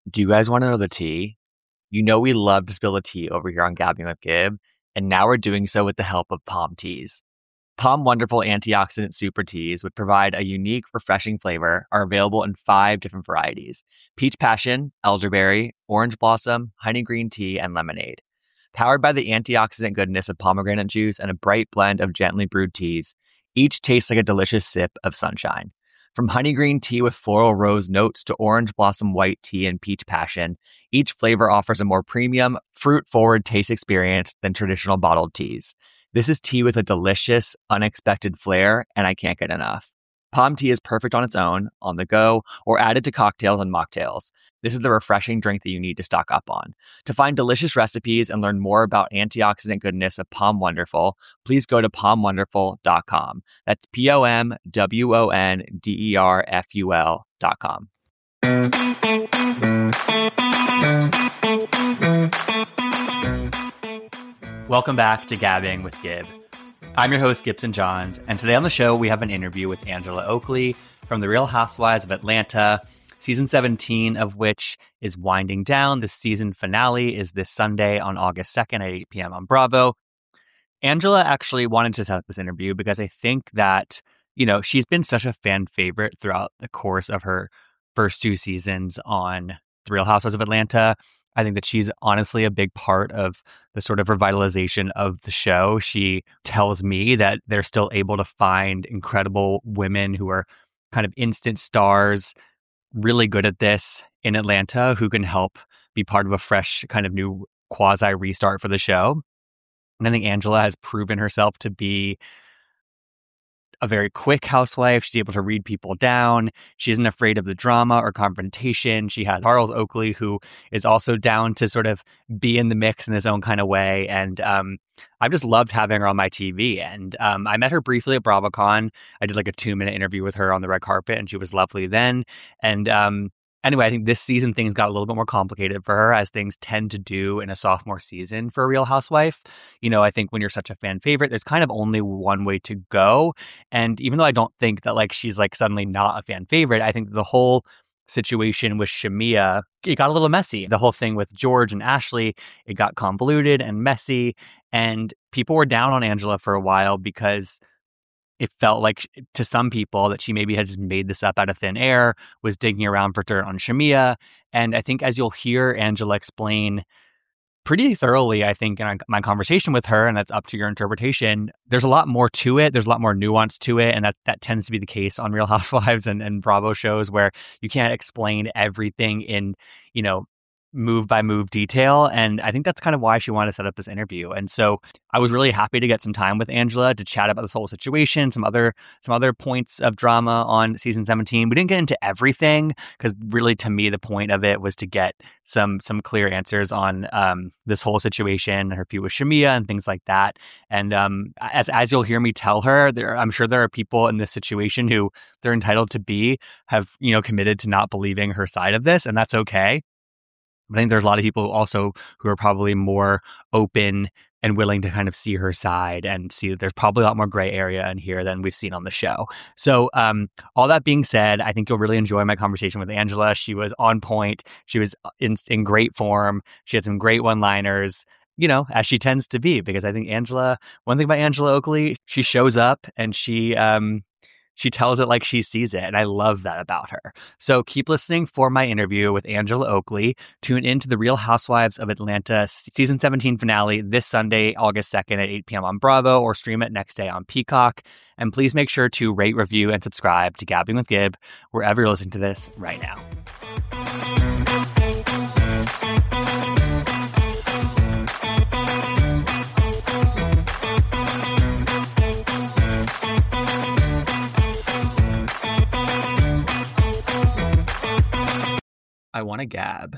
Do you guys want to know the tea? You know we love to spill the tea over here on Gabbing with Gib, and now we're doing so with the help of Palm Teas. Palm Wonderful antioxidant super teas, which provide a unique, refreshing flavor, are available in 5 different varieties: peach passion, elderberry, orange blossom, honey green tea, and lemonade. Powered by the antioxidant goodness of pomegranate juice and a bright blend of gently brewed teas, each tastes like a delicious sip of sunshine. From honey green tea with floral rose notes to orange blossom white tea and peach passion, each flavor offers a more premium, fruit-forward taste experience than traditional bottled teas. This is tea with a delicious, unexpected flair, and I can't get enough. Palm tea is perfect on its own, on the go, or added to cocktails and mocktails. This is the refreshing drink that you need to stock up on. To find delicious recipes and learn more about antioxidant goodness of Palm Wonderful, please go to palmwonderful.com. That's POMWONDERFUL.com. Welcome back to Gabbing with Gib. I'm your host, Gibson Johns, and today on the show, we have an interview with Angela Oakley from The Real Housewives of Atlanta, season 17 of which is winding down. The season finale is this Sunday on August 2nd at 8 p.m. on Bravo. Angela actually wanted to set up this interview because I think that, she's been such a fan favorite throughout the course of her first 2 seasons on The Real Housewives of Atlanta. I think that she's honestly a big part of the sort of revitalization of the show. She tells me that they're still able to find incredible women who are kind of instant stars, really good at this in Atlanta, who can help be part of a fresh kind of new quasi restart for the show. And I think Angela has proven herself to be a very quick housewife. She's able to read people down. She isn't afraid of the drama or confrontation. She has Charles Oakley, who is also down to sort of be in the mix in his own kind of way. And I've just loved having her on my TV. And I met her briefly at BravoCon. I did like a 2-minute interview with her on the red carpet, and she was lovely then. And anyway, I think this season things got a little bit more complicated for her, as things tend to do in a sophomore season for a Real Housewife. I think when you're such a fan favorite, there's kind of only one way to go. And even though I don't think that she's suddenly not a fan favorite, I think the whole situation with Shamea, it got a little messy. The whole thing with George and Ashley, it got convoluted and messy. And people were down on Angela for a while because it felt like to some people that she maybe had just made this up out of thin air, was digging around for dirt on Shamea. And I think as you'll hear Angela explain pretty thoroughly, I think, in my conversation with her, and that's up to your interpretation, there's a lot more to it. There's a lot more nuance to it. And that tends to be the case on Real Housewives and Bravo shows, where you can't explain everything in, move by move detail. And I think that's kind of why she wanted to set up this interview. And so I was really happy to get some time with Angela to chat about this whole situation, some other points of drama on season 17. We didn't get into everything because really, to me, the point of it was to get some clear answers on this whole situation, her feud with Shamea and things like that. And as you'll hear me tell her, I'm sure there are people in this situation who they're entitled to have committed to not believing her side of this, and that's okay. But I think there's a lot of people also who are probably more open and willing to kind of see her side and see that there's probably a lot more gray area in here than we've seen on the show. So all that being said, I think you'll really enjoy my conversation with Angela. She was on point. She was in great form. She had some great one-liners, as she tends to be, because I think one thing about Angela Oakley, she shows up and she tells it like she sees it, and I love that about her. So keep listening for my interview with Angela Oakley. Tune in to The Real Housewives of Atlanta season 17 finale this Sunday, August 2nd at 8 p.m. on Bravo, or stream it next day on Peacock. And please make sure to rate, review, and subscribe to Gabbing with Gib wherever you're listening to this right now. I want to gab.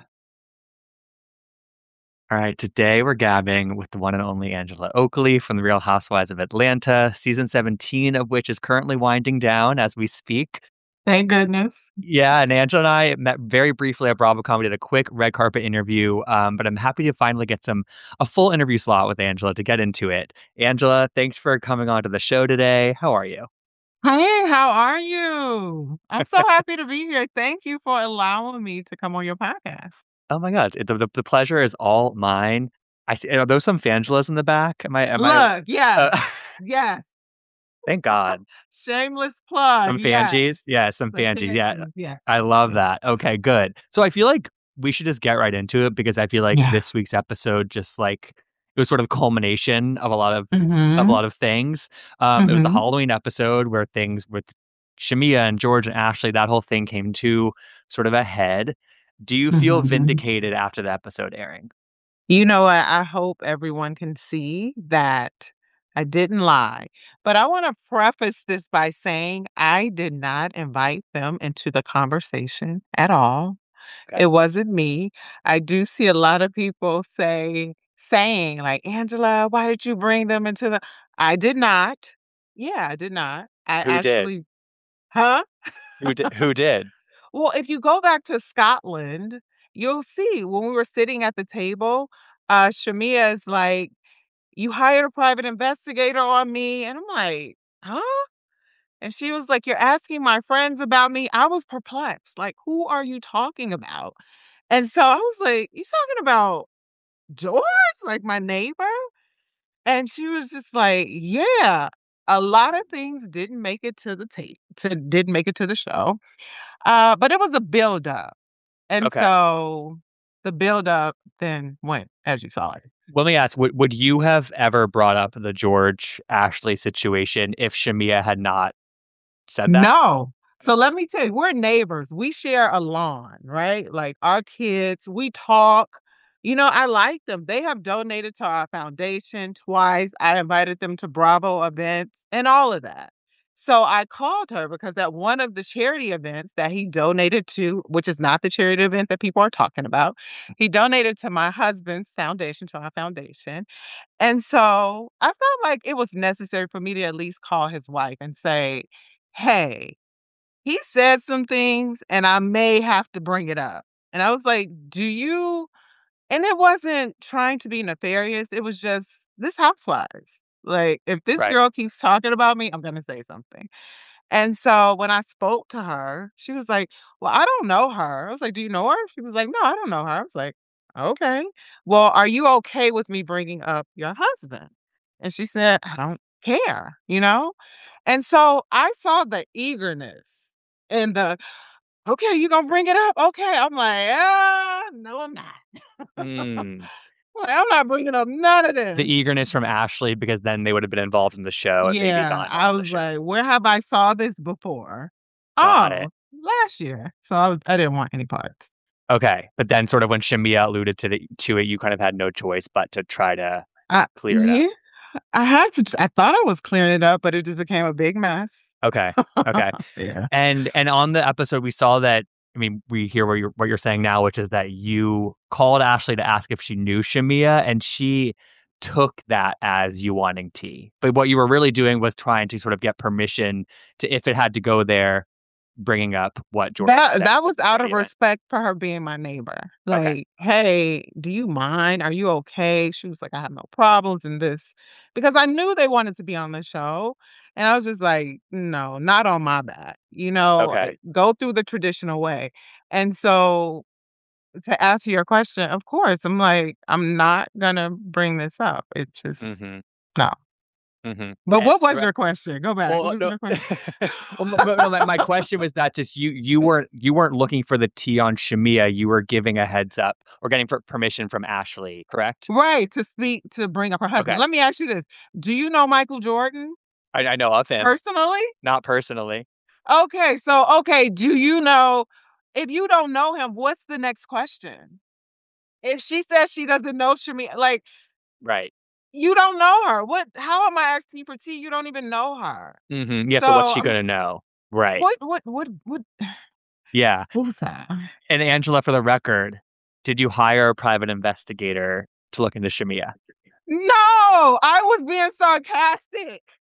All right, today we're gabbing with the one and only Angela Oakley from The Real Housewives of Atlanta, season 17 of which is currently winding down as we speak. Thank goodness. Yeah, and Angela and I met very briefly at BravoCon. We did a quick red carpet interview, but I'm happy to finally get a full interview slot with Angela to get into it. Angela, thanks for coming on to the show today. How are you? Hey, how are you? I'm so happy to be here. Thank you for allowing me to come on your podcast. Oh my God, the pleasure is all mine. I see. Are those some Fangelas in the back? Am I? Look, yes, Uh, yes. thank God. Shameless plug, Some yes. Fangies? Yeah, some The Fangies. Yeah, panties, yes, I love yes. that. Okay, good. So I feel like we should just get right into it because I feel like Yeah. this week's episode just like it was sort of the culmination of a Mm-hmm. lot of things. It was the Mm-hmm. Halloween episode where things with Shamia and George and Ashley, that whole thing came to sort of a head. Do you feel Mm-hmm. vindicated after the episode airing? You know what? I hope everyone can see that I didn't lie. But I want to preface this by saying I did not invite them into the conversation at all. Okay. It wasn't me. I do see a lot of people saying like, "Angela, why did you bring them into the?" I did not. Yeah, I did not. I Who did? actually, huh? Who did? Who did? Well, if you go back to Scotland, you'll see when we were sitting at the table, Shamia is like, "You hired a private investigator on me," and I'm like, "Huh?" And she was like, "You're asking my friends about me." I was perplexed. Like, who are you talking about? And so I was like, "You talking about George, like my neighbor?" And she was just like, "Yeah, a lot of things didn't make it to the tape, didn't make it to the show, but it was a build up, and Okay. so the build up then went as you saw it." Let me ask, would you have ever brought up the George Ashley situation if Shamia had not said that? No. So let me tell you, we're neighbors. We share a lawn, right? Like our kids, we talk. You know, I like them. They have donated to our foundation twice. I invited them to Bravo events and all of that. So I called her because at one of the charity events that he donated to, which is not the charity event that people are talking about, he donated to my husband's foundation, to our foundation. And so I felt like it was necessary for me to at least call his wife and say, "Hey, he said some things and I may have to bring it up." And I was like, "Do you?" And it wasn't trying to be nefarious. It was just this housewives. Like, if this Right. girl keeps talking about me, I'm going to say something. And so when I spoke to her, she was like, "Well, I don't know her." I was like, "Do you know her?" She was like, "No, I don't know her." I was like, "Okay. Well, are you okay with me bringing up your husband?" And she said, "I don't care, you know?" And so I saw the eagerness and the, "Okay, you gonna bring it up? Okay." I'm like, no, I'm not. Mm. Like, I'm not bringing up none of The this." eagerness from Ashley because then they would have been involved in the show and maybe Yeah, gotten I on the was show. like, "Where have I saw this before?" Got it. "Oh, last year." So I didn't want any parts. Okay. But then sort of when Shamia alluded to it, you kind of had no choice but to try to clear it up. Yeah, I had to I thought I was clearing it up, but it just became a big mess. Okay. Okay. Yeah. And on the episode we saw that I mean, we hear what you're saying now, which is that you called Ashley to ask if she knew Shamia, and she took that as you wanting tea. But what you were really doing was trying to sort of get permission to, if it had to go there, bringing up what George said That at was the out charity of event. respect for her being my neighbor. Okay. Like, "Hey, do you mind? Are you okay?" She was like, "I have no problems in this." Because I knew they wanted to be on the show, and I was just like, "No, not on my back." Okay. Go through the traditional way. And so to answer your question, of course, I'm like, I'm not gonna bring this up. It just Mm-hmm. no. Mm-hmm. But what was your question? Go back. What Well, was no. your question? Well, no, my question was that just you weren't looking for the tea on Shamia. You were giving a heads up or getting permission from Ashley, correct? Right, to bring up her husband. Okay, Let me ask you this. Do you know Michael Jordan I know of him, personally? not personally. Okay, do you know, if you don't know him, what's the next question? If she says she doesn't know Shami, like, Right. you don't know her. How am I asking for tea? You don't even know her. Mm-hmm. Yeah. So So what's she I'm gonna know? Right. what Yeah. what was that? And Angela, for the record, did you hire a private investigator to look into Shamia? No, I was being sarcastic.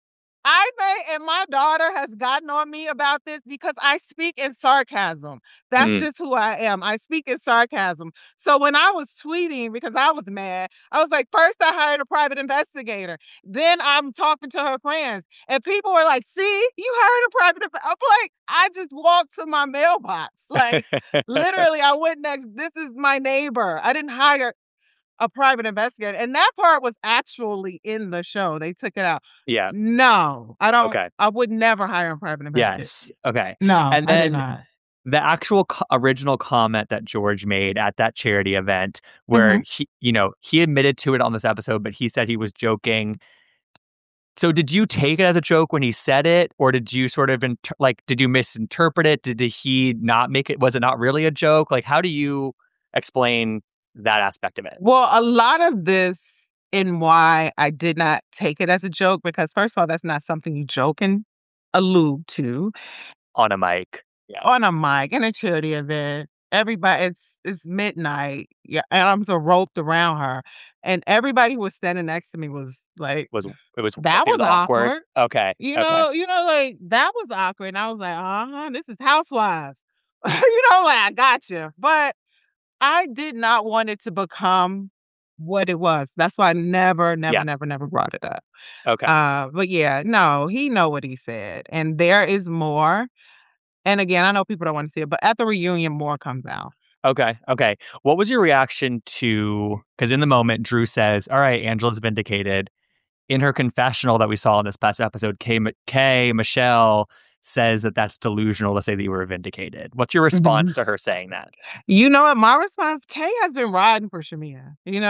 and my daughter has gotten on me about this because I speak in sarcasm. That's just who I am. I speak in sarcasm. So when I was tweeting because I was mad, I was like, first I hired a private investigator. Then I'm talking to her friends. And people were like, see, you hired a private investigator. I'm like, I just walked to my mailbox. Like, literally, I went next. This is my neighbor. I didn't hire a private investigator. And that part was actually in the show. They took it out. Yeah. No, I don't. Okay. I would never hire a private investigator. Yes. Okay. No, And I did then not. the actual original comment that George made at that charity event where he admitted to it on this episode, but he said he was joking. So did you take it as a joke when he said it, or did you sort of did you misinterpret it? Did he not make it? Was it not really a joke? Like, how do you explain that aspect of it? Well, a lot of this in why I did not take it as a joke, because first of all, that's not something you joke and allude to On a mic. Yeah. on a mic in a charity event. Everybody, it's midnight. Yeah, arms are roped around her, and everybody who was standing next to me was like, That was awkward. Okay. You Okay. know, like that was awkward. And I was like, this is Housewives. Like I got you. But I did not want it to become what it was. That's why I never brought it up. Okay. But yeah, no, he know what he said. And there is more. And again, I know people don't want to see it, but at the reunion, more comes out. Okay. What was your reaction to, because in the moment, Drew says, all right, Angela's vindicated. In her confessional that we saw in this past episode, Michelle says that that's delusional to say that you were vindicated. What's your response to her saying that? You know what? My response, Kay has been riding for Shamea.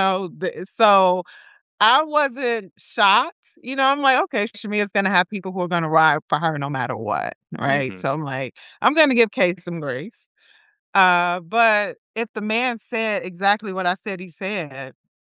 So I wasn't shocked. I'm like, okay, Shamea's going to have people who are going to ride for her no matter what, right? Mhm. So I'm like, I'm going to give Kay some grace. But if the man said exactly what I said he said,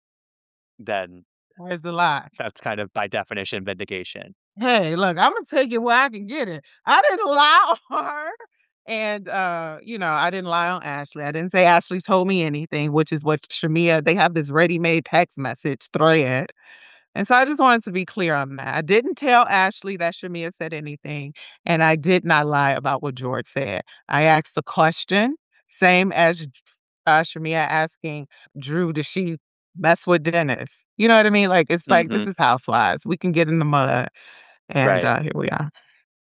Then where's the lie? that's kind of by definition vindication. Hey, look, I'm gonna take it where I can get it. I didn't lie on her. And I didn't lie on Ashley. I didn't say Ashley told me anything, which is what Shamea, they have this ready-made text message thread. And so I just wanted to be clear on that. I didn't tell Ashley that Shamea said anything, and I did not lie about what George said. I asked the question, same as Shamea asking Drew, did she mess with Dennis? You know what I mean? Like, it's like, this is Housewives. We can get in the mud. And Right. Here we are.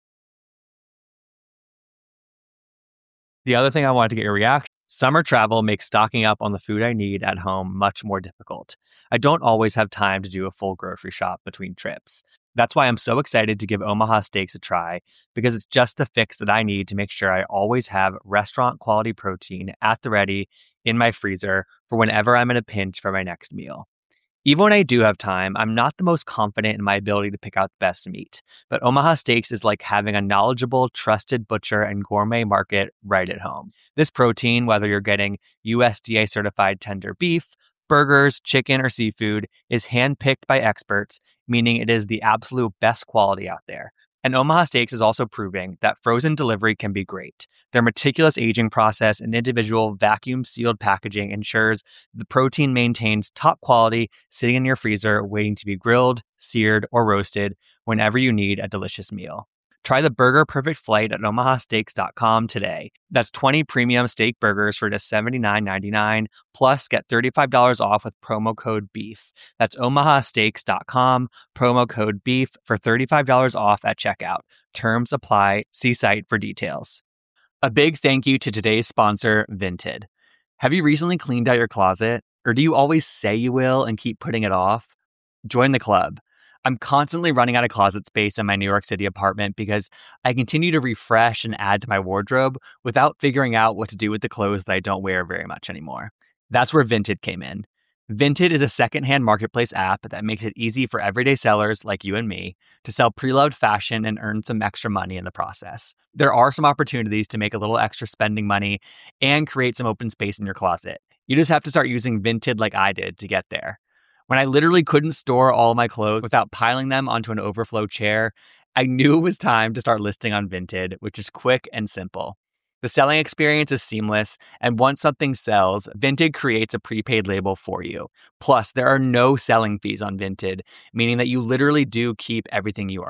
The other thing I wanted to get your reaction. Summer travel makes stocking up on the food I need at home much more difficult. I don't always have time to do a full grocery shop between trips. That's why I'm so excited to give Omaha Steaks a try, because it's just the fix that I need to make sure I always have restaurant quality protein at the ready in my freezer for whenever I'm in a pinch for my next meal. Even when I do have time, I'm not the most confident in my ability to pick out the best meat. But Omaha Steaks is like having a knowledgeable, trusted butcher and gourmet market right at home. This protein, whether you're getting USDA certified tender beef, burgers, chicken, or seafood, is handpicked by experts, meaning it is the absolute best quality out there. And Omaha Steaks is also proving that frozen delivery can be great. Their meticulous aging process and individual vacuum-sealed packaging ensures the protein maintains top quality, sitting in your freezer, waiting to be grilled, seared, or roasted whenever you need a delicious meal. Try the Burger Perfect Flight at omahasteaks.com today. That's 20 premium steak burgers for just $79.99, plus get $35 off with promo code BEEF. That's omahasteaks.com, promo code BEEF for $35 off at checkout. Terms apply. See site for details. A big thank you to today's sponsor, Vinted. Have you recently cleaned out your closet? Or do you always say you will and keep putting it off? Join the club. I'm constantly running out of closet space in my New York City apartment because I continue to refresh and add to my wardrobe without figuring out what to do with the clothes that I don't wear very much anymore. That's where Vinted came in. Vinted is a secondhand marketplace app that makes it easy for everyday sellers like you and me to sell pre-loved fashion and earn some extra money in the process. There are some opportunities to make a little extra spending money and create some open space in your closet. You just have to start using Vinted like I did to get there. When I literally couldn't store all of my clothes without piling them onto an overflow chair, I knew it was time to start listing on Vinted, which is quick and simple. The selling experience is seamless, and once something sells, Vinted creates a prepaid label for you. Plus, there are no selling fees on Vinted, meaning that you literally do keep everything you earn.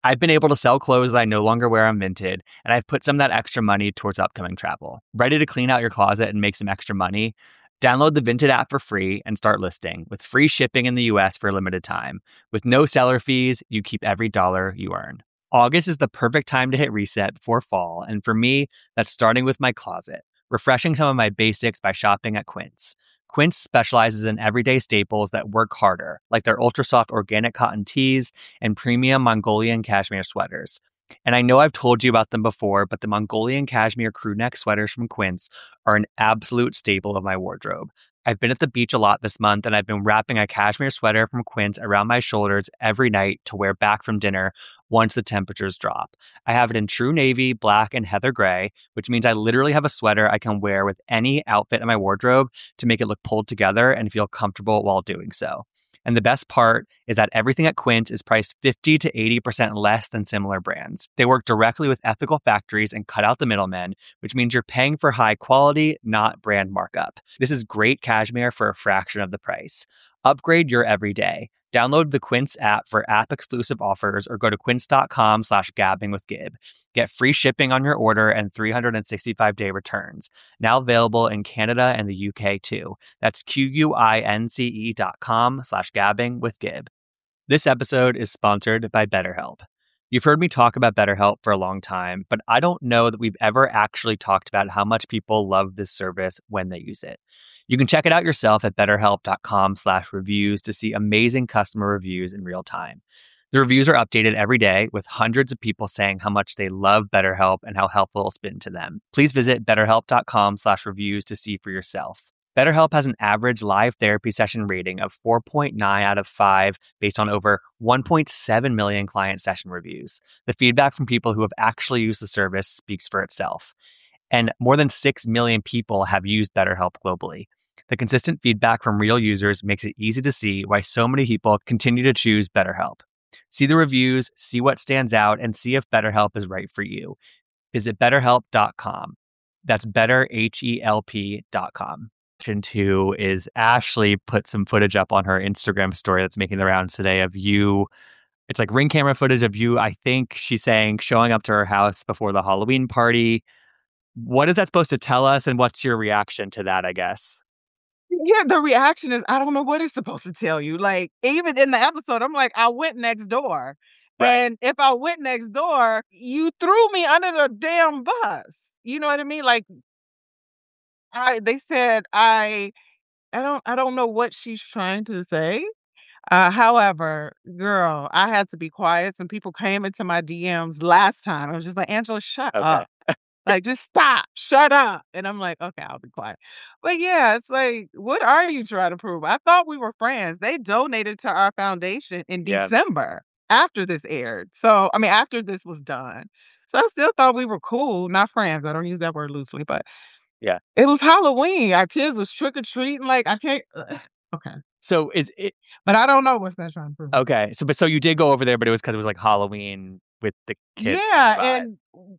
I've been able to sell clothes that I no longer wear on Vinted, and I've put some of that extra money towards upcoming travel. Ready to clean out your closet and make some extra money? Download the Vinted app for free and start listing with free shipping in the US for a limited time. With no seller fees, you keep every dollar you earn. August is the perfect time to hit reset before fall, and for me, that's starting with my closet, refreshing some of my basics by shopping at Quince. Quince specializes in everyday staples that work harder, like their ultra soft organic cotton tees and premium Mongolian cashmere sweaters. And I know I've told you about them before, but the Mongolian cashmere crew neck sweaters from Quince are an absolute staple of my wardrobe. I've been at the beach a lot this month, and I've been wrapping a cashmere sweater from Quince around my shoulders every night to wear back from dinner once the temperatures drop. I have it in true navy, black, and heather gray, which means I literally have a sweater I can wear with any outfit in my wardrobe to make it look pulled together and feel comfortable while doing so. And the best part is that everything at Quince is priced 50 to 80% less than similar brands. They work directly with ethical factories and cut out the middlemen, which means you're paying for high quality, not brand markup. This is great cashmere for a fraction of the price. Upgrade your everyday. Download the Quince app for app-exclusive offers or go to quince.com/gabbingwithgib. Get free shipping on your order and 365-day returns. Now available in Canada and the UK too. That's QUINCE.com/gabbingwithgib. This episode is sponsored by BetterHelp. You've heard me talk about BetterHelp for a long time, but I don't know that we've ever actually talked about how much people love this service when they use it. You can check it out yourself at betterhelp.com/reviews to see amazing customer reviews in real time. The reviews are updated every day with hundreds of people saying how much they love BetterHelp and how helpful it's been to them. Please visit betterhelp.com/reviews to see for yourself. BetterHelp has an average live therapy session rating of 4.9 out of 5 based on over 1.7 million client session reviews. The feedback from people who have actually used the service speaks for itself. And more than 6 million people have used BetterHelp globally. The consistent feedback from real users makes it easy to see why so many people continue to choose BetterHelp. See the reviews, see what stands out, and see if BetterHelp is right for you. Visit betterhelp.com. That's betterhelp.com. Two is Ashley put some footage up on her Instagram story that's making the rounds today of you. It's like ring camera footage of you, I think she's saying, showing up to her house before the Halloween party. What is that supposed to tell us, and what's your reaction to that, I guess? Yeah, the reaction is, I don't know what it's supposed to tell you. Like, even in the episode, I'm like, I went next door. Right. And if I went next door, you threw me under the damn bus. You know what I mean? Like, they said I don't know what she's trying to say. However, girl, I had to be quiet. Some people came into my DMs last time. I was just like, Angela, shut up. Like, just stop, shut up. And I'm like, okay, I'll be quiet. But yeah, it's like, what are you trying to prove? I thought we were friends. They donated to our foundation in Yeah. December after this aired. So, I mean, after this was done. So I still thought we were cool, not friends. I don't use that word loosely, but Yeah. it was Halloween. Our kids was trick-or-treating. Like, I can't. Okay. So is it? But I don't know what's that trying to prove. Okay. So you did go over there, but it was because it was like Halloween with the kids. Yeah, nearby. and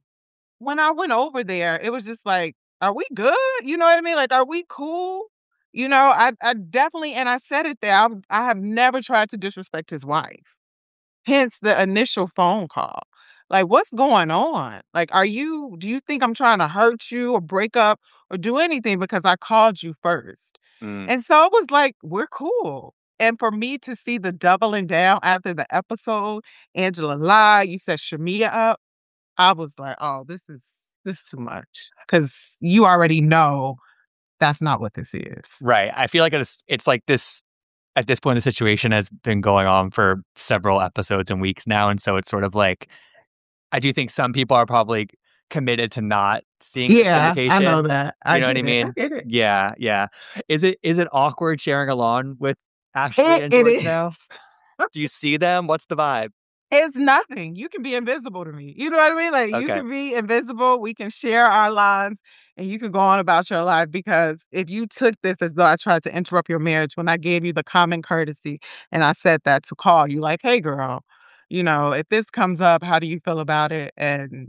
when I went over there, it was just like, are we good? You know what I mean? Like, are we cool? You know, I definitely, and I said it there, I have never tried to disrespect his wife. Hence the initial phone call. Like, what's going on? Like, do you think I'm trying to hurt you or break up or do anything because I called you first? And so it was like, we're cool. And for me to see the doubling down after the episode, Angela lied, you set Shamia up, I was like, oh, this is too much. Because you already know that's not what this is. Right. I feel like it's like this, at this point, the situation has been going on for several episodes and weeks now. And so it's sort of like, I do think some people are probably committed to not seeing this indication. I know that. You know what I mean? I get it. Yeah, yeah. Is it awkward sharing a lawn with Ashley and It George is. now? Do you see them? What's the vibe? It's nothing. You can be invisible to me. You know what I mean? Like, you Okay. can be invisible. We can share our lines and you can go on about your life, because if you took this as though I tried to interrupt your marriage when I gave you the common courtesy and I said that to call you, like, hey, girl, you know, if this comes up, how do you feel about it? And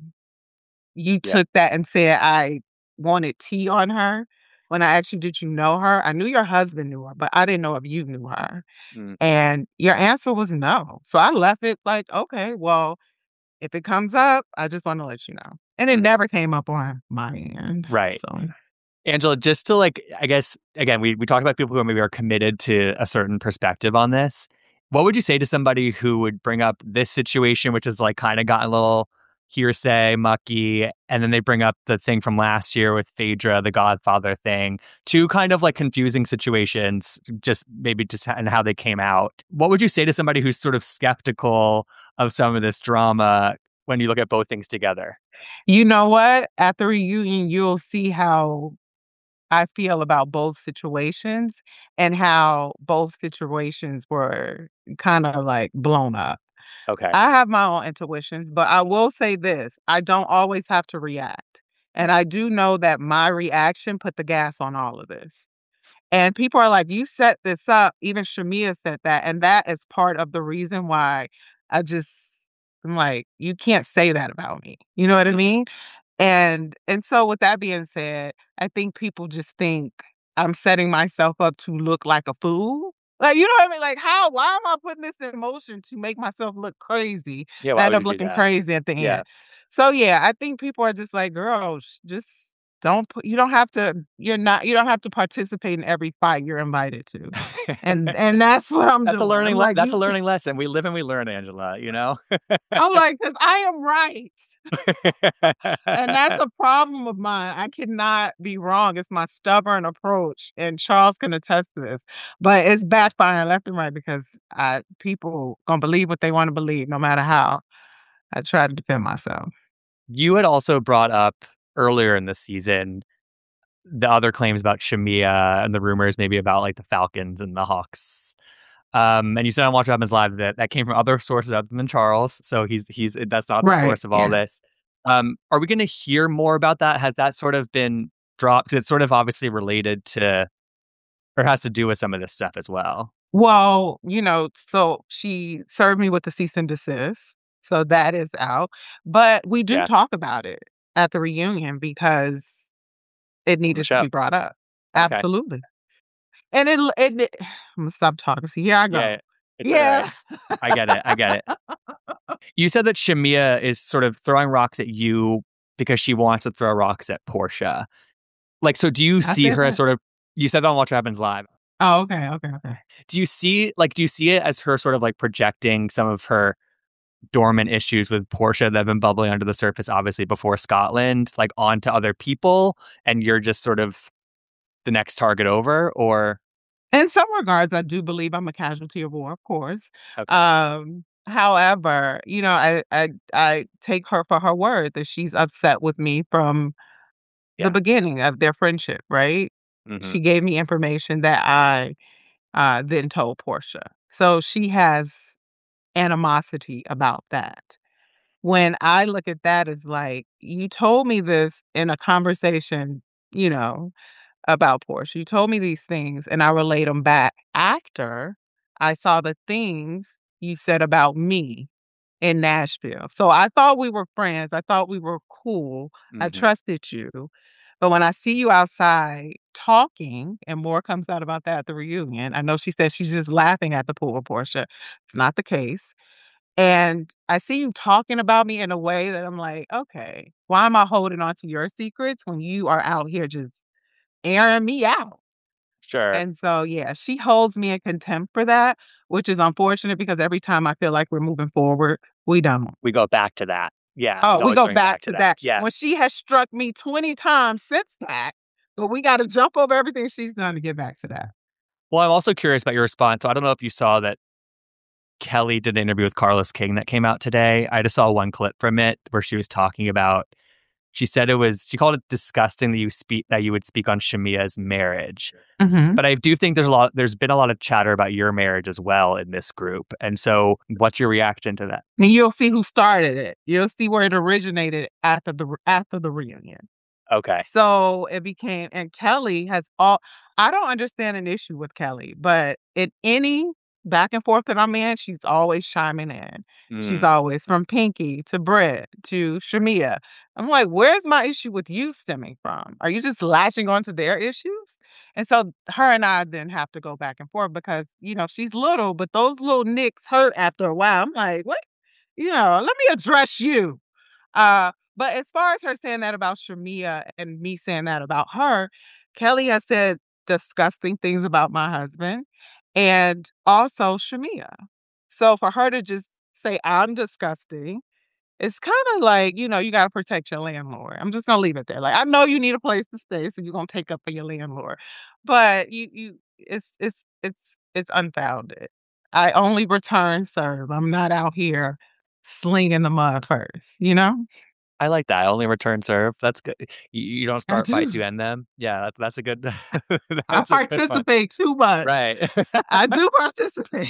you took that and said I wanted tea on her. When I asked you, did you know her? I knew your husband knew her, but I didn't know if you knew her. And your answer was no. So I left it like, okay, well, if it comes up, I just want to let you know. And it never came up on my end. Right. So. Angela, just to like, I guess, again, we talk about people who maybe are committed to a certain perspective on this. What would you say to somebody who would bring up this situation, which is like kind of gotten a little hearsay, mucky, and then they bring up the thing from last year with Phaedra, the Godfather thing, two kind of like confusing situations, just maybe just and how they came out. What would you say to somebody who's sort of skeptical of some of this drama when you look at both things together? You know what? At the reunion, you'll see how I feel about both situations and how both situations were kind of like blown up. Okay. I have my own intuitions, but I will say this, I don't always have to react. And I do know that my reaction put the gas on all of this. And people are like, you set this up. Even Shamia said that. And that is part of the reason why I'm like, you can't say that about me. You know what I mean? And so with that being said, I think people just think I'm setting myself up to look like a fool. Like, you know what I mean? Like, why am I putting this in motion to make myself look crazy? Yeah, And I why end would up you do looking that? crazy at the Yeah. end. So yeah, I think people are just like, girl, just you don't have to, you don't have to participate in every fight you're invited to. And that's what I'm That's a doing. learning I'm like, that's a learning lesson. We live and we learn, Angela, you know? I'm like, because I am right. And that's a problem of mine. I cannot be wrong. It's my stubborn approach, and Charles can attest to this. But it's backfiring left and right because people gonna believe what they want to believe, no matter how I try to defend myself. You had also brought up earlier in the season the other claims about Shamia and the rumors maybe about like the Falcons and the Hawks. And you said on Watch What Happens Live that came from other sources other than Charles. So he's that's not the Right. source of all Yeah. this. Are we going to hear more about that? Has that sort of been dropped? It's sort of obviously related to or has to do with some of this stuff as well. Well, so she served me with the cease and desist. So that is out. But we do Yeah. talk about it at the reunion because it needed to show. be brought up. Okay. Absolutely. And I'm gonna stop talking. See, here I go. Yeah. It's all Yeah. right. I get it. You said that Shamia is sort of throwing rocks at you because she wants to throw rocks at Portia. Like, so do you I see said her as that. sort of, you said that on Watch What Happens Live. Oh, okay. Do you see it as her sort of like projecting some of her dormant issues with Portia that have been bubbling under the surface, obviously before Scotland, like onto other people, and you're just sort of the next target over, or? In some regards, I do believe I'm a casualty of war, of course. Okay. However, I take her for her word that she's upset with me from Yeah. the beginning of their friendship, right? Mhm. She gave me information that I then told Portia. So she has animosity about that. When I look at that as like, you told me this in a conversation, you know, about Portia. You told me these things, and I relate them back after I saw the things you said about me in Nashville. So I thought we were friends. I thought we were cool. I Mhm. trusted you. But when I see you outside talking, and more comes out about that at the reunion, I know she said she's just laughing at the pool with Portia. It's not the case. And I see you talking about me in a way that I'm like, okay, why am I holding on to your secrets when you are out here just airing me out? Sure. And so, yeah, she holds me in contempt for that, which is unfortunate because every time I feel like we're moving forward, we don't. We go back to that. Yeah. Oh, It's we always go going back to that. Yeah. When she has struck me 20 times since that, but we got to jump over everything she's done to get back to that. Well, I'm also curious about your response. So I don't know if you saw that Kelly did an interview with Carlos King that came out today. I just saw one clip from it where she was talking about, she said she called it disgusting that you would speak on Shamia's marriage. Mm-hmm. But I do think there's been a lot of chatter about your marriage as well in this group. And so what's your reaction to that? And you'll see who started it. You'll see where it originated after the reunion. Okay. So it became, and Kelly I don't understand an issue with Kelly, but in any back and forth that I'm in, she's always chiming in. She's always from Pinky to Brett to Shamia. I'm like, where's my issue with you stemming from? Are you just latching onto their issues? And so her and I then have to go back and forth because, she's little, but those little nicks hurt after a while. I'm like, what? let me address you. But as far as her saying that about Shamia and me saying that about her, Kelly has said disgusting things about my husband and also Shamia. So for her to just say I'm disgusting, it's kind of like, you got to protect your landlord. I'm just going to leave it there. Like, I know you need a place to stay, so you're going to take up for your landlord. But it's unfounded. I only return serve. I'm not out here slinging the mud first, I like that. I only return serve. That's good. You don't I start fights, do. you end them. Yeah, that's a good. I That's a good one. participate too much. Right. I do participate.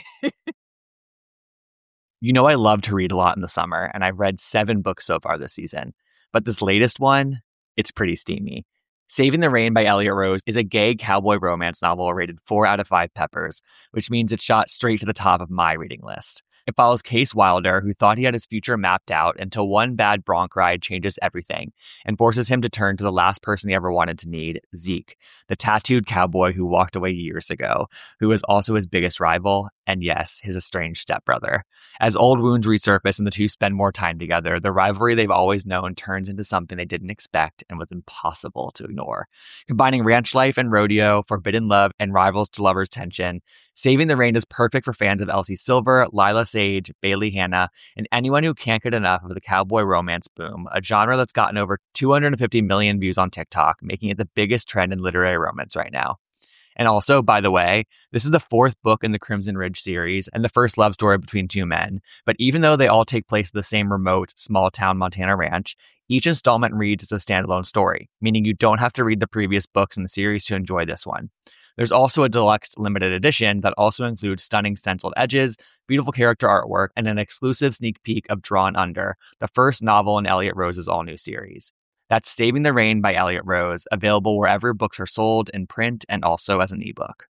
I love to read a lot in the summer, and I've read 7 books so far this season. But this latest one, it's pretty steamy. Saving the Rain by Elliot Rose is a gay cowboy romance novel rated 4 out of 5 peppers, which means it shot straight to the top of my reading list. It follows Case Wilder, who thought he had his future mapped out until one bad bronc ride changes everything and forces him to turn to the last person he ever wanted to need, Zeke, the tattooed cowboy who walked away years ago, who was also his biggest rival, and yes, his estranged stepbrother. As old wounds resurface and the two spend more time together, the rivalry they've always known turns into something they didn't expect and was impossible to ignore. Combining ranch life and rodeo, forbidden love, and rivals to lovers tension, Saving the Rain is perfect for fans of Elsie Silver, Lila Sage, Bailey Hanna, and anyone who can't get enough of the cowboy romance boom, a genre that's gotten over 250 million views on TikTok, making it the biggest trend in literary romance right now. And also, by the way, this is the 4th book in the Crimson Ridge series and the first love story between 2 men. But even though they all take place at the same remote, small-town Montana ranch, each installment reads as a standalone story, meaning you don't have to read the previous books in the series to enjoy this one. There's also a deluxe limited edition that also includes stunning stenciled edges, beautiful character artwork, and an exclusive sneak peek of Drawn Under, the first novel in Elliot Rose's all-new series. That's Saving the Rain by Elliot Rose, available wherever books are sold in print and also as an ebook.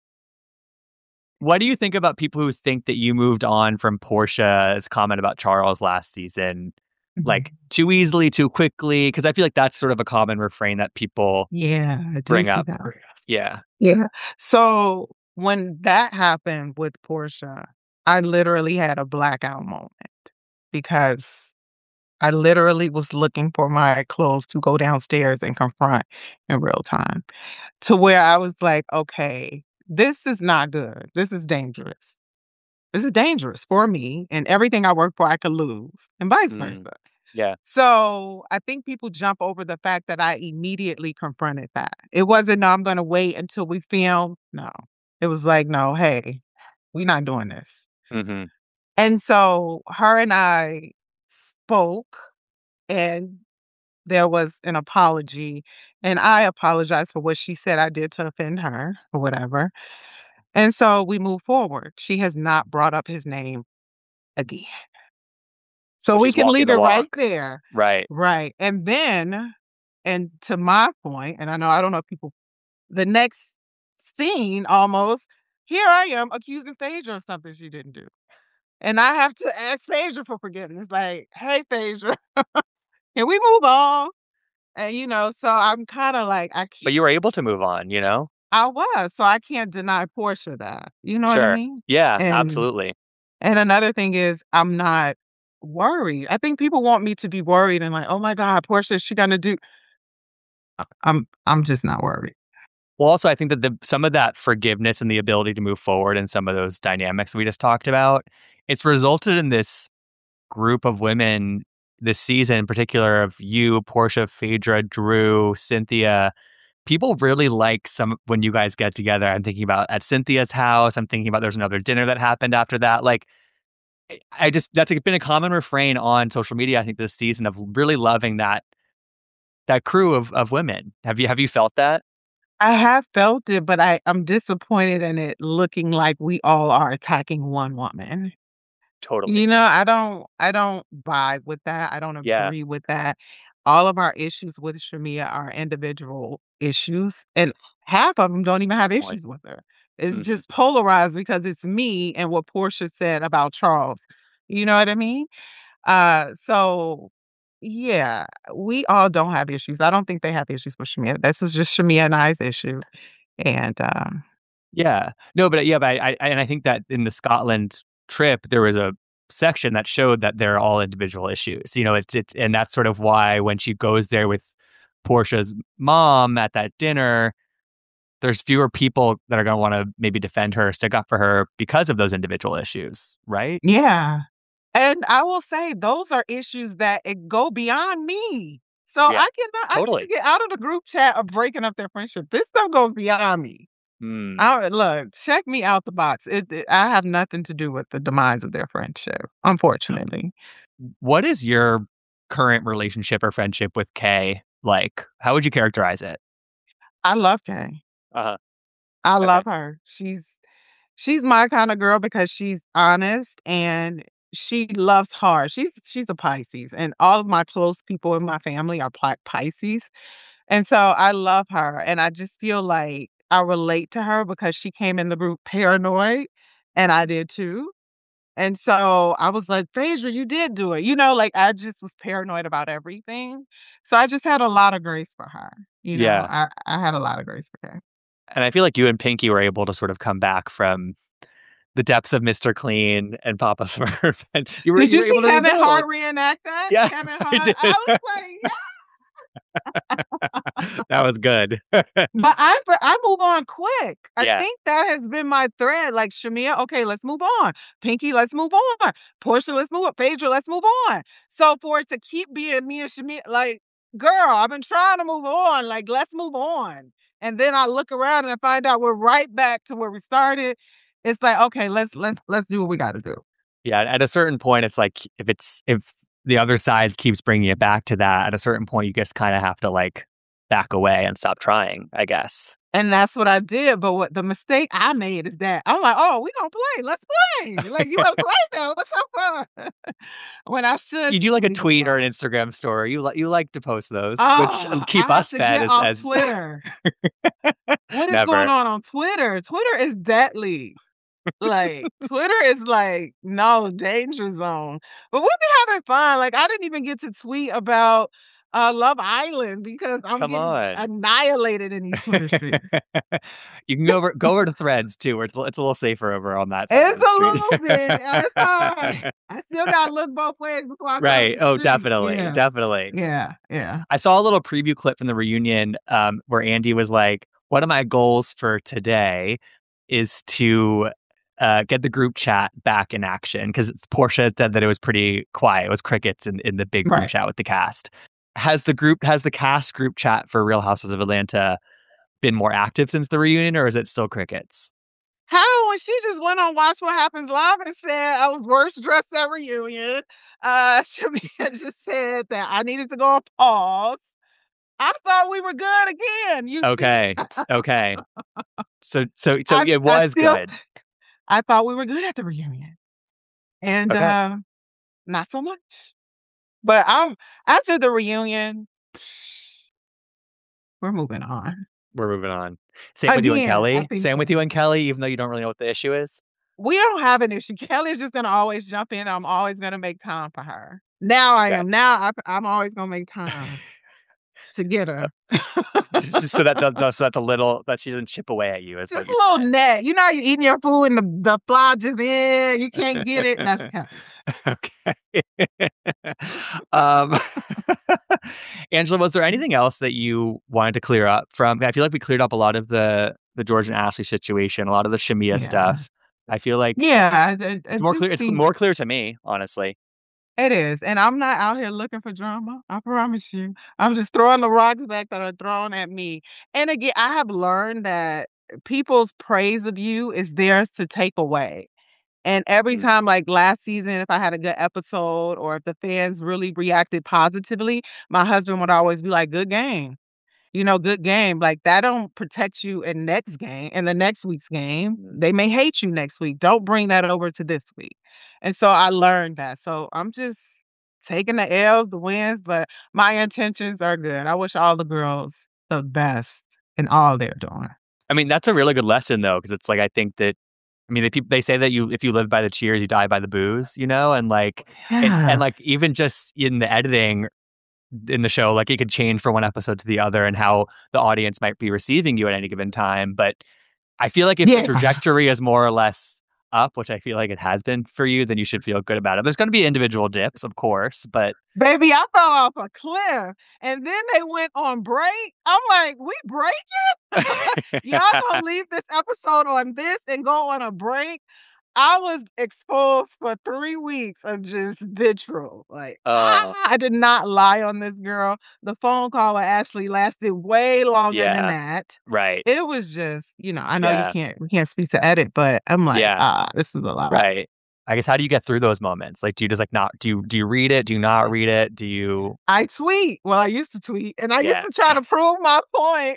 What do you think about people who think that you moved on from Portia's comment about Charles last season, like too easily, too quickly? Because I feel like that's sort of a common refrain that people I do bring see up. that. Yeah. Yeah. So when that happened with Portia, I literally had a blackout moment because I literally was looking for my clothes to go downstairs and confront in real time, to where I was like, okay, this is not good. This is dangerous. This is dangerous for me, and everything I work for, I could lose, and vice versa. Yeah. So I think people jump over the fact that I immediately confronted that. It wasn't, no, I'm going to wait until we film. No, it was like, no, hey, we're not doing this. Mm-hmm. And so her and I spoke, and there was an apology, and I apologized for what she said I did to offend her or whatever. And so we move forward. She has not brought up his name again. So we she's can walking leave the it right walk. there. Right. Right. And then, and to my point, and I don't know if people, the next scene almost, here I am accusing Phaedra of something she didn't do. And I have to ask Phaedra for forgiveness. Like, hey, Phaedra, can we move on? And, so I'm kind of like, But you were able to move on, I was, so I can't deny Portia that. You know what I Sure. mean? Yeah, And absolutely. and another thing is I'm not worried. I think people want me to be worried and like, oh my God, Portia, is she gonna do? I'm just not worried. Well, also, I think that some of that forgiveness and the ability to move forward and some of those dynamics we just talked about, it's resulted in this group of women this season, in particular of you, Portia, Phaedra, Drew, Cynthia. People really like when you guys get together. I'm thinking about at Cynthia's house. I'm thinking about there's another dinner that happened after that. Like, that's been a common refrain on social media, I think, this season of really loving that crew of women. Have you felt that? I have felt it, but I'm disappointed in it looking like we all are attacking one woman. Totally. I don't vibe with that. I don't agree with that. All of our issues with Shamia are individual issues, and half of them don't even have issues with her. It's just polarized because it's me and what Portia said about Charles. You know what I mean? So yeah, we all don't have issues. I don't think they have issues with Shamia. This is just Shamia and I's issue. And yeah, no, but I think that in the Scotland trip there was a section that showed that they're all individual issues. You know, it's and that's sort of why when she goes there with Portia's mom at that dinner, there's fewer people that are going to want to maybe defend her, stick up for her because of those individual issues, right? Yeah. And I will say those are issues that it go beyond me. So Yeah, I need totally. to get out of the group chat of breaking up their friendship. This stuff goes beyond me. Look, check me out the box. I have nothing to do with the demise of their friendship, unfortunately. What is your current relationship or friendship with Kay like? How would you characterize it? I love Kay. Uh-huh. I Okay. love her. She's my kind of girl because she's honest and she loves hard. She's a Pisces, and all of my close people in my family are Pisces. And so I love her, and I just feel like I relate to her because she came in the group paranoid, and I did too. And so I was like, "Phaedra, you did do it." You know, like, I just was paranoid about everything. So I just had a lot of grace for her. You know, Yeah. I had a lot of grace for her. And I feel like you and Pinky were able to sort of come back from the depths of Mr. Clean and Papa Smurf. And you Did were you see able to do Kevin both. Hart reenact that? Yeah, Kevin I Hart. did. I was like, yeah. That was good. But I move on quick. I Yeah. think that has been my thread. Like Shamia, okay, let's move on. Pinky, let's move on. Portia, let's move on. Phaedra, let's move on. So for it to keep being me and Shamia, like, girl, I've been trying to move on. Like, let's move on. And then I look around and I find out we're right back to where we started. It's like, okay, let's do what we got to do. Yeah. At a certain point, it's like if the other side keeps bringing it back to that, at a certain point, you just kind of have to like back away and stop trying, I guess. And that's what I did. But what the mistake I made is that I'm like, oh, we gonna play. Let's play. Like, you wanna play now? Let's have fun. When I should You do like a leave it tweet or alone. an Instagram story. You like to post those, which Oh, keep I have us to fed get as off Twitter. What is going never. on Twitter? Twitter is deadly. Like, Twitter is like, no, danger zone. But we be having fun. Like, I didn't even get to tweet about Love Island because I'm Come getting on. annihilated in these Twitter streets. You can go over to Threads too, where it's a little safer over on that side of It's the a street. little bit. It's all right. I still gotta look both ways before I cross Right. the Oh, street. definitely. Yeah. Definitely. Yeah. I saw a little preview clip from the reunion where Andy was like, one of my goals for today is to get the group chat back in action, because Portia said that it was pretty quiet. It was crickets in the big group Right. chat with the cast. Has the cast group chat for Real Housewives of Atlanta been more active since the reunion, or is it still crickets? How when she just went on Watch What Happens Live and said I was worst dressed at reunion. Shamia just said that I needed to go on pause. I thought we were good again. You Okay. Okay. So I, it I was still, good. I thought we were good at the reunion. And Okay. not so much. But after the reunion, we're moving on. We're moving on. Same with you and Again, I Kelly. think Same so. with you and Kelly, even though you don't really know what the issue is. We don't have an issue. Kelly's just gonna always jump in. I'm always gonna make time for her. Now I Okay. am. Now I'm always gonna make time to get her. Just so that that she doesn't chip away at you. Is Just what a you little said. net. You know how you eating your food and the fly just in. You can't get it. That's Kelly. Okay. um, Angela, was there anything else that you wanted to clear up from? I feel like we cleared up a lot of the George and Ashley situation, a lot of the Shamia Yeah. stuff. I feel like Yeah, it's more clear. It's more clear to me, honestly. It is, and I'm not out here looking for drama. I promise you. I'm just throwing the rocks back that are thrown at me. And again, I have learned that people's praise of you is theirs to take away. And every time, like last season, if I had a good episode or if the fans really reacted positively, my husband would always be like, "Good game." You know, good game. Like, that don't protect you in the next week's game. They may hate you next week. Don't bring that over to this week. And so I learned that. So I'm just taking the L's, the wins, but my intentions are good. I wish all the girls the best in all they're doing. I mean, that's a really good lesson, though, because it's like, I think that, I mean, they say that if you live by the cheers, you die by the booze, you know, and like, and like even just in the editing in the show, like it could change from one episode to the other and how the audience might be receiving you at any given time. But I feel like if the trajectory is more or less up, which I feel like it has been for you, then you should feel good about it. There's going to be individual dips, of course, but Baby, I fell off a cliff and then they went on break. I'm like, we breaking? Y'all gonna leave this episode on this and go on a break? I was exposed for 3 weeks of just vitriol. Like, I did not lie on this girl. The phone call with Ashley lasted way longer than that. Right. It was just, I know we can't speak to edit, but I'm like, this is a lot. Right. I guess, how do you get through those moments? Like, do you just like not, do you read it? Do you not read it? Do you? I tweet. Well, I used to tweet and I used to try to prove my point.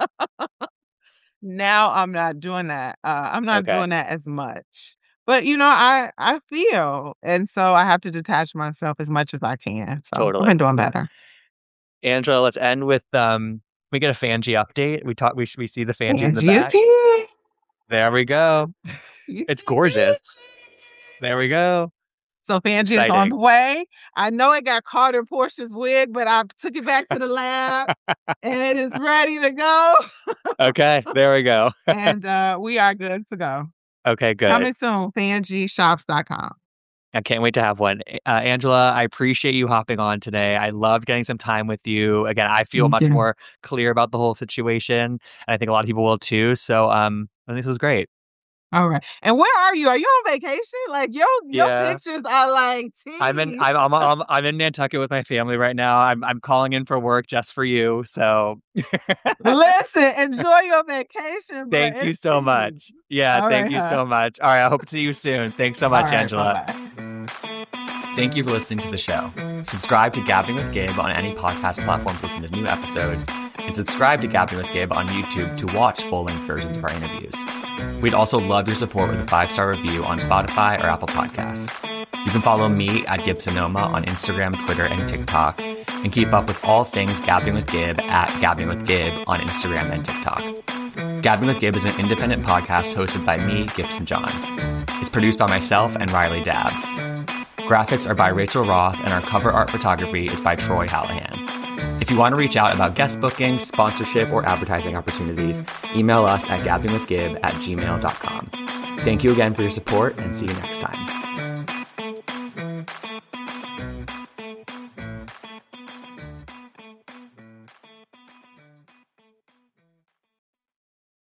Now I'm not doing that. I'm not doing that as much. But, I feel, and so I have to detach myself as much as I can. So I've been doing better. Angela, let's end with, we get a Fanji update. We see the Fanji in the back. There we go. It's gorgeous. There we go. So Fanji is on the way. I know it got caught in Portia's wig, but I took it back to the lab and it is ready to go. Okay, there we go. And we are good to go. Okay, good. Coming soon, fanjishops.com. I can't wait to have one. Angela, I appreciate you hopping on today. I loved getting some time with you. Again, I feel much more clear about the whole situation, and I think a lot of people will too. So I think this was great. All right. And where are you? Are you on vacation? Like your pictures are like tea. I'm in Nantucket with my family right now. I'm calling in for work just for you. So listen, enjoy your vacation. Thank you so much. Yeah, thank you so much. All right, I hope to see you soon. Thanks so much, Angela. Bye-bye. Thank you for listening to the show. Subscribe to Gabbing with Gabe on any podcast platform to listen to new episodes, and subscribe to Gabbing with Gabe on YouTube to watch full-length versions of our interviews. We'd also love your support with a 5-star review on Spotify or Apple Podcasts. You can follow me at Gibsonoma on Instagram, Twitter, and TikTok, and keep up with all things Gabbing with Gabe at Gabbing with Gabe on Instagram and TikTok. Gabbing with Gabe is an independent podcast hosted by me, Gibson Johns. It's produced by myself and Riley Dabbs. Graphics are by Rachel Roth, and our cover art photography is by Troy Hallahan. If you want to reach out about guest bookings, sponsorship, or advertising opportunities, email us at gabbingwithgib@gmail.com. Thank you again for your support, and see you next time.